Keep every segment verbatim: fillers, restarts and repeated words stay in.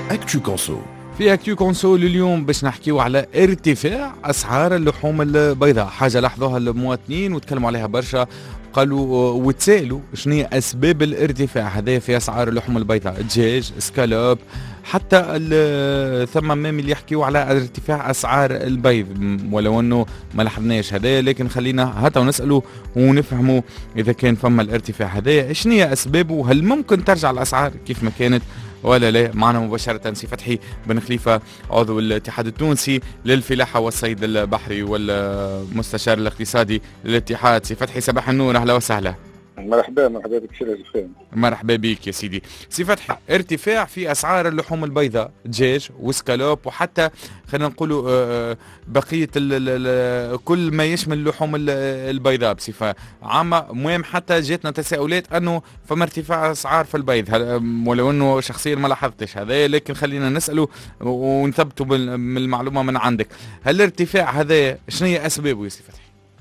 أكتو كونسو. في أكتو كونسو اليوم باش نحكيو على ارتفاع أسعار اللحوم البيضاء، حاجة لاحظوها المواطنين وتكلموا عليها برشا، قالوا وتسالوا شنو هي أسباب الارتفاع هذا في أسعار اللحوم البيضاء، دجاج، سكالوب، حتى ثم مام اللي يحكيوا على ارتفاع أسعار البيض، ولو أنه ما لاحظناش هذا، لكن خلينا هتا ونسألوا ونفهموا إذا كان فما الارتفاع هذا شنو هي أسبابه، هل ممكن ترجع الأسعار كيف ما كانت ولا لا؟ معنا مباشرة سي فتحي بن خليفة عضو الاتحاد التونسي للفلاحة والصيد البحري والمستشار الاقتصادي للاتحاد. سي فتحي صباح النور، أهلا وسهلا. مرحبا مرحبا بك سيدي الفهم. مرحبا بك يا سيدي. سي فتحي، ارتفاع في أسعار اللحوم البيضاء، دجاج وسكالوب، وحتى خلينا نقولوا بقية كل ما يشمل اللحوم البيضاء بصفة عامة. مهم حتى جاتنا تساؤلات أنه فما ارتفاع أسعار في البيض، ولو أنه شخصيا ما لاحظتش هذا، لكن خلينا نسأله ونثبتوا من المعلومة من عندك. هل الارتفاع هذا شنو هي أسبابه يا سي فتحي؟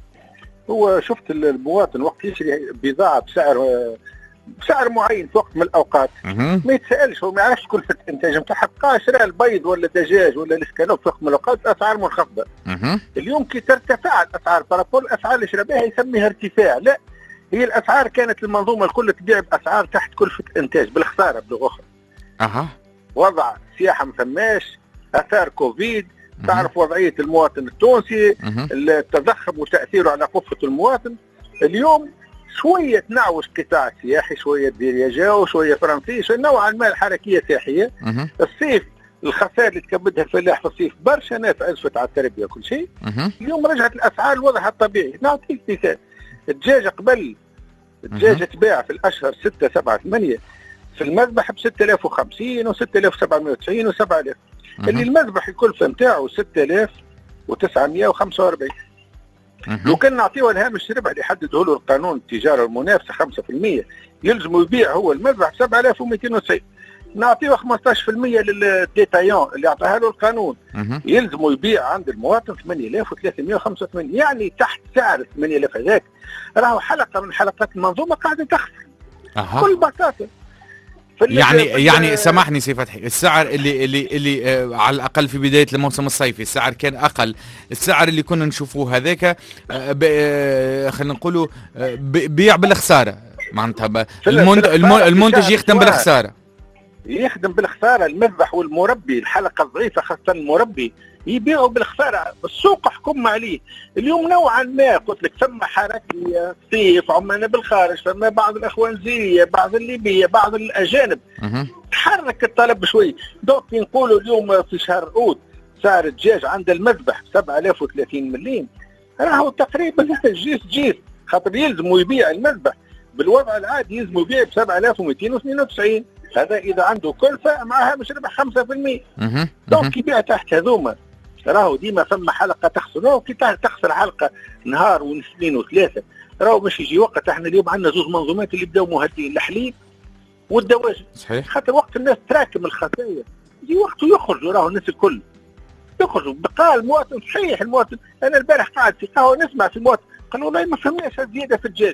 هو شفت المواطن وقت يشري بضاعة بسعر بسعر معين في وقت من الأوقات ما يتسألش، هو ما يعرفش كلفة الإنتاج نتاعها، بقى شراء البيض ولا الدجاج ولا الاسكالوب في وقت من الأوقات أسعار منخفضة. اليوم كي ترتفع الأسعار بارابول الأسعار اللي شرا بها يسميها ارتفاع، لا، هي الأسعار كانت المنظومة الكل تبيع بأسعار تحت كلفة الإنتاج بالخسارة بلغة أخرى. أها. وضع سياحة ما فماش، أثار كوفيد، تعرف وضعية المواطن التونسي، التضخم وتأثيره على قفة المواطن. اليوم شوية تنعوش قطاع سياحي، شوية ديرياجاو، شوية فرنسي، شوية نوعا ما الحركية سياحية. الصيف الخسائر اللي تكبدها الفلاح في الصيف برشا ناس أزفت على التربية وكل شيء. اليوم رجعت الأسعار لوضعها الطبيعي. نعطيك مثال، الدجاجة قبل الدجاجة تباع في الأشهر ستة سبعة ثمانية في المذبح ب ستة آلاف وخمسين و ستة آلاف وسبعمائة وتسعين و سبعة آلاف، اللي المذبح الكلفة نتاعو ستة آلاف وتسعمائة وخمسة وأربعين. لو كان نعطيه الهامش الربح اللي يحدده له القانون التجارة المنافسة خمسة بالمئة، يلزم يبيع هو المذبح ب سبعة آلاف ومئتين وتسعين، نعطيه خمسطاش بالمئة للديتايون اللي اعطاها له القانون، يلزم يبيع عند المواطن ثمانية آلاف وثلاثمائة وخمسة وثمانين، يعني تحت سعر ثمانية آلاف هذاك راهو حلقة من حلقات المنظومة قاعدة تخسر. أه. كل بساطة. يعني يعني سامحني سي فتحي، السعر اللي اللي اللي آه على الاقل في بدايه الموسم الصيفي السعر كان اقل، السعر اللي كنا نشوفوه هذاك آه آه خلينا نقولوا آه بيع بالخساره، معناتها المنتج يخدم بالخساره يخدم بالخساره المذبح والمربي، الحلقه الضعيفه خاصه المربي يبيعوا بالخساره، السوق حكم عليه. اليوم نوعا ما قلت لك ثم حركه صيف عمالنا بالخارج، فما بعض الاخوانزيه، بعض الليبيه، بعض الاجانب تحرك الطلب شوي. دوك نقولوا اليوم في شهر اوت سعر الدجاج عند المذبح سبعة آلاف وثلاثين مليم، راهو تقريبا جيس جيس، خاطر يلزموا يبيع المذبح بالوضع العادي يلزموا يبيع ب سبعة آلاف ومئتين واثنين وتسعين، هذا اذا عنده كلفه معها مش ربح خمسة بالمئة. دونك يبيع تحت هذوما، راهو ديما فما حلقه تخسر، راهو كي تخسر حلقه نهار ونسلين وثلاثه، راهو باش يجي وقت. احنا اليوم عندنا زوج منظومات اللي بداو مهدين، الحليب والدواجن. صحيح. خاطر وقت الناس تراكم الخسائر يجي وقته يخرجوا، راهو الناس الكل يخرجوا. بقى المواطن صحيح، المواطن انا البارح قاعد في قهوه نسمع في المواطن قال والله ما فهمناش الزياده في الدجاج،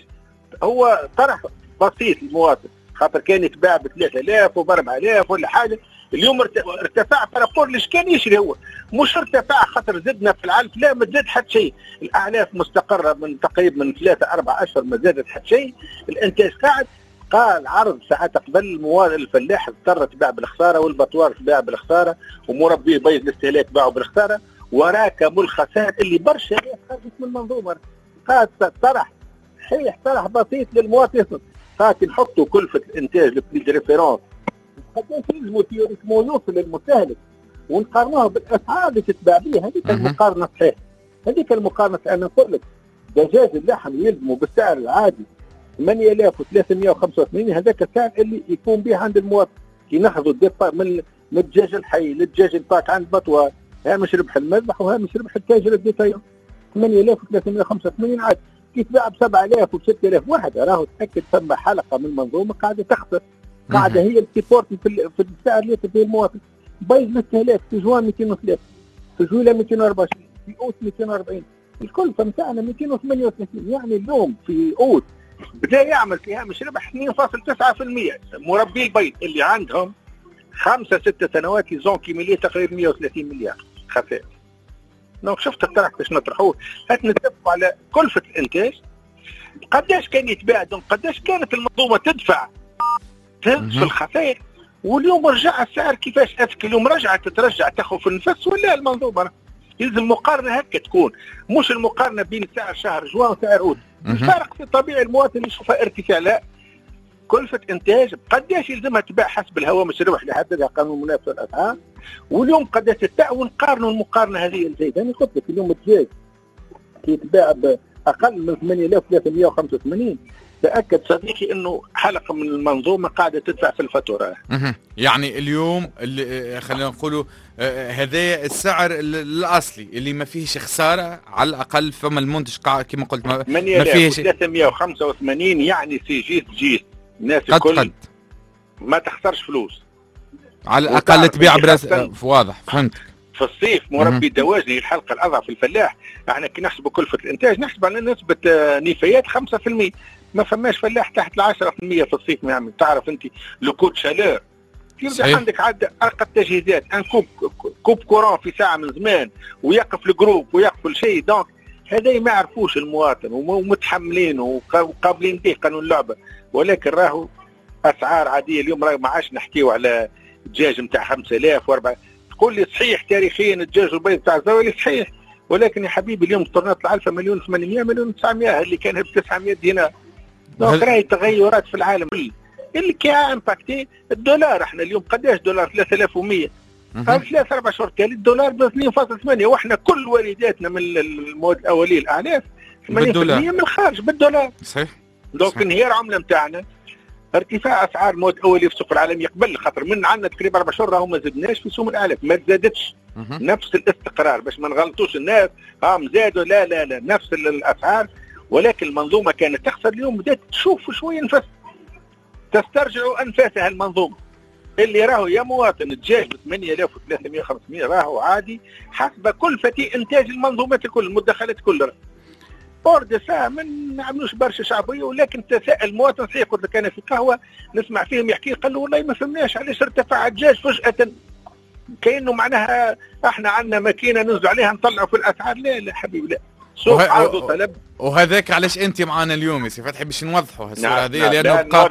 هو طرح بسيط المواطن، خاطر كان يتباع ب ثلاثة آلاف وب أربعة آلاف ولا حاجه، اليوم ارتفع بارابور ليش كان يشري هو، مش ارتفاع خاطر زدنا في العلف، لا ما زاد حتى شيء، الاعلاف مستقره من تقريبا من ثلاثة أربعة اشهر ما زادت حتى شيء، الانتاج قاعد. قال عرض ساعات قبل المواد الفلاح اضطر تباع بالخساره، والبطوار تباع بالخساره، ومربي بيض الاستهلاك باعوا بالخساره، وراكموا الخسائر اللي برشا ناس خرجت من المنظومه. قال طرح صحيح طرح بسيط للمواطن، خاطر نحطوا كلفه الانتاج لبري ريفيرونس قداش يلزموا تيوريكمون يوصل للمستهلك، ونقارنوها بالاسعار اللي تتباع بها. هذيك المقارنه صحيح، هذيك المقارنه. انا نقول لك دجاج اللحم يلزموا بالسعر العادي ثمانية آلاف وثلاثمائة وخمسة وثمانين، هذاك السعر اللي يكون به عند المواطن. كي ناخذوا من من الدجاج الحي للدجاج الباك عند بطوار، هامش ربح المذبح وهامش ربح التاجر الديتايون ثمانية آلاف وثلاثمائة وخمسة وثمانين عادي. كي تباع ب سبعة آلاف و ستة آلاف واحد، راهو تاكد ثم حلقه من المنظومه قاعده تخسر، قاعده هي السيبورت في في السعر اللي ياخذ المواطن. بيض الاستهلاك في جوان مئتين وثلاثة، في جويلة مئتين وأربعة وعشرين، في اوت مئتين وأربعين، الكلفه نتاعنا مئتين وثمانية وثلاثين. يعني اليوم في اوت بدا يعمل فيها مش ربح اثنين فاصلة تسعة بالمئة. مربي البيض اللي عندهم خمسة ستة سنوات يزون كيميلي تقريبا مئة وثلاثين مليار خسائر. دونك شفت الطرح باش نطرحوه، هات نتفقوا على كلفة الانتاج قداش كان يتباع، دونك قداش كانت المنظومة تدفع في الخسائر، واليوم رجع السعر كيفاش. اسك اليوم رجعت تترجع تاخذ في النفس ولا المنظومة يلزم مقارنة هكا تكون، مش المقارنة بين سعر شهر جوان وسعر اوت. الفارق في طبيعي المواطن يشوفها ارتفاع، لا كلفة انتاج قداش يلزمها تباع حسب الهوامش الربح اللي حددها قانون المنافسة والاسعار، واليوم قداش تتباع، ونقارنوا المقارنة هذه الجيدة. انا قلت لك اليوم الدجاج كي يتباع باقل من ثمانية آلاف وثلاثمئة وخمسة وثمانين، تأكد صديقي انه حلقة من المنظومة قاعدة تدفع في الفاتورة. يعني اليوم اللي خلينا نقولوا هذا السعر الاصلي اللي ما فيهش خسارة، على الاقل فما المنتج كما قلت ما فيهش ثلاثمئة وخمسة وثمانين، يعني سي جيت جيت الناس الكل قد. ما تخسرش فلوس على الاقل تبيع براس واضح. فهمت. في الصيف مربي دواجني الحلقة الأضعف الفلاح، احنا كي نحسب كلفة الانتاج نحسب على نسبة نفايات خمسة بالمئة، ما فماش فلاح تحت العشرة بالمئة في الصيف ما يعمل. تعرف انت لوكوت شالور يرجع عندك عد ارقى التجهيزات، ان كوب كوب كورون في ساعة من زمان ويقف الجروب ويقف الشيء. دونك هذا ما يعرفوش المواطن ومتحملين وقابلين به قانون اللعبة، ولكن راهو اسعار عادية. اليوم راهو ما عادش نحكيو على دجاج نتاع خمسة آلاف وأربعة. تقول لي صحيح تاريخيا الدجاج البيض تاع الزوالي صحيح، ولكن يا حبيبي اليوم طرنات العلفة مليون ثمانمئة مليون تسعمئة اللي كان ب تسعمئة دينار. دونك راهي تغيرات في العالم اللي كي امباكتي الدولار. احنا اليوم قداش دولار ثلاثة آلاف ومئة، قبل ثلاث اربع شهور تالي الدولار ب اثنين فاصلة ثمانية، واحنا كل والداتنا من المواد الاوليه الاعلاف ثمانين بالمئة من الخارج بالدولار. صحيح. دونك انهيار عمله نتاعنا، ارتفاع اسعار مواد اوليه في السوق العالمي قبل خاطر من عندنا تقريبا اربع شهور راهو ما زدناش في سوم الاعلاف، ما تزادتش. نفس الاستقرار باش ما نغلطوش الناس ها مزادوا، لا لا لا نفس الاسعار، ولكن المنظومه كانت تخسر. اليوم بدات تشوف شويه نفس تسترجع انفاسها المنظومه اللي راهو يا مواطن الدجاج ب ثمانية آلاف وثلاثمئة وخمسمئة راهو عادي حسب كلفة انتاج المنظومات الكل المدخلات كلها. بورد ساعة ما نعملوش برشا شعبيه، ولكن تساءل المواطن صحيح. قلت لك انا في قهوه نسمع فيهم يحكي قال له والله ما فهمناش علاش ارتفع الدجاج فجأة، كأنه معناها احنا عندنا ماكينه ننزل عليها نطلعوا في الاسعار. لا لا حبيبي لا، سوق وه... عرض وطلب. وهذاك علاش انت معنا اليوم يا سي فتحي باش نوضحوا هالصوره هذه، لانه بقى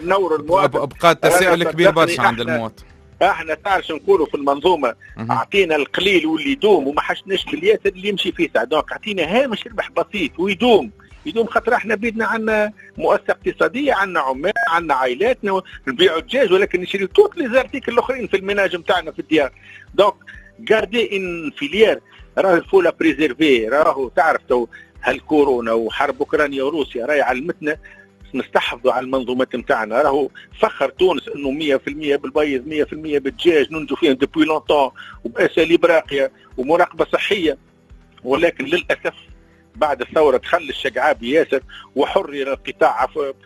بقى تساؤل كبير برشا عند المواطن. احنا تعرف نقولوا في المنظومه اعطينا القليل واللي يدوم وما حشناش بالياسر اللي يمشي فيه ساعه. دونك اعطينا هامش ربح بسيط ويدوم يدوم خاطر احنا بيدنا عندنا مؤسسه اقتصاديه، عندنا عمال، عندنا عائلاتنا نبيعوا الدجاج، ولكن نشري توت لي زارتيكل الاخرين في المناج نتاعنا في الديار. دونك غاردي ان فيليير راهو الفولا بريزيرفي. راهو تعرف تو هالكورونا وحرب اوكرانيا وروسيا راهي علمتنا نستحفظوا على المنظومات نتاعنا. راهو فخر تونس انه مئة بالمئة بالبيض مئة بالمئة بالدجاج ننتجوا فيهم ديبوي لونتون وباساليب راقيه ومراقبه صحيه، ولكن للاسف بعد الثوره تخلى الشقعاب ياسر وحرر القطاع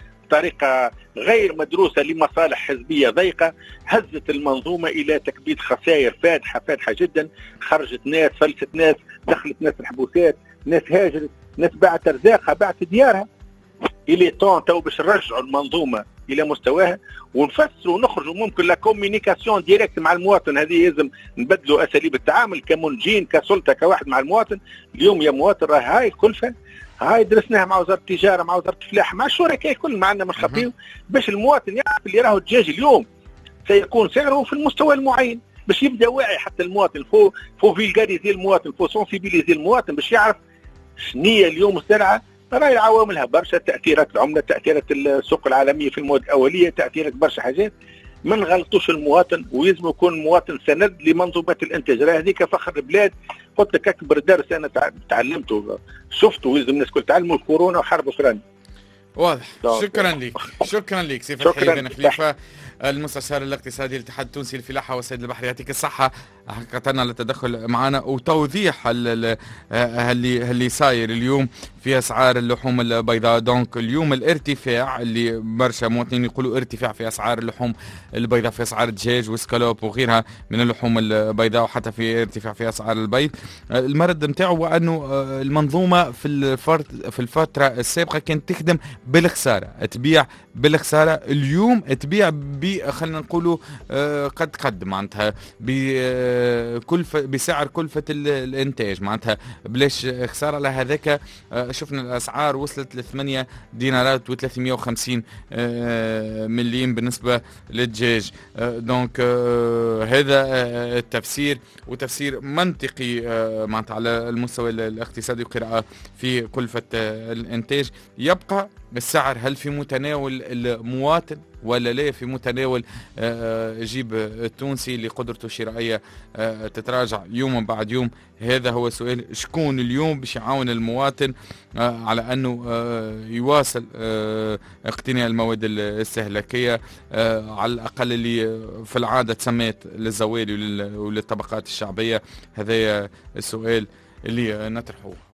بطريقه غير مدروسه لمصالح حزبيه ضيقه، هزت المنظومه الى تكبيد خسائر فادحه فادحه جدا. خرجت ناس، فلست ناس، دخلت ناس الحبوسات، ناس هاجرت، ناس باعت ارزاقها، باعت ديارها. الى طون تو باش نرجعوا المنظومه الى مستواها ونفسروا ونخرجوا ممكن لا كوميونيكاسيون ديريكت مع المواطن. هذه لازم نبدلوا اساليب التعامل كمنجين كسلطه كواحد مع المواطن. اليوم يا مواطن راه هاي الكلفه هاي درسناها مع وزاره التجاره مع وزاره الفلاحه مع الشركاء الكل معنا مش خفيف باش المواطن يعرف اللي راهو الدجاج اليوم سيكون سعره في المستوى المعين باش يبدا واعي. حتى المواطن فو فو فيلغاريزي المواطن، فو سونسيبيليزي المواطن باش يعرف شنية اليوم السلعه. راهي عواملها برشا، تاثيرات العمله، تاثيرات السوق العالميه في المواد الاوليه، تاثيرات برشا حاجات. ما نغلطوش المواطن ويلزم يكون المواطن سند لمنظومات الانتاج. راه هذيك فخر البلاد. قلت لك اكبر درس انا تعلمته شفته ويلزم الناس الكل تعلموا الكورونا وحرب اوكرانيا. واضح. شكرا لك شكرا لك سي فتحي بن خليفه المستشار الاقتصادي للاتحاد التونسي للفلاحه والصيد البحري. يعطيك الصحه حقيقه على التدخل معنا وتوضيح اللي اللي صاير اليوم في اسعار اللحوم البيضاء. دونك اليوم الارتفاع اللي برشا مواطنين يقولوا ارتفاع في اسعار اللحوم البيضاء، في اسعار الدجاج والسكالوب وغيرها من اللحوم البيضاء، وحتى في ارتفاع في اسعار البيض. المرد نتاعو هو انه المنظومه في في الفتره السابقه كانت تخدم بالخساره، تبيع بالخساره. اليوم تبيع ب خلينا نقولوا قد قد معناتها بكلفة بسعر كلفة الإنتاج معناتها بلاش خسارة. على هذاك شفنا الأسعار وصلت ل ثمانية دينارات و ثلاثمائة وخمسين مليم بالنسبة للدجاج. دونك هذا التفسير وتفسير منطقي معناتها على المستوى الاقتصادي وقراءة في كلفة الإنتاج. يبقى السعر هل في متناول المواطن ولا لا في متناول جيب التونسي اللي قدرته الشرائية تتراجع يوم بعد يوم؟ هذا هو السؤال. شكون اليوم باش يعاون المواطن على أنه يواصل اقتناء المواد الاستهلاكية على الأقل اللي في العادة تسميت للزوالي وللطبقات الشعبية؟ هذا السؤال اللي نطرحه.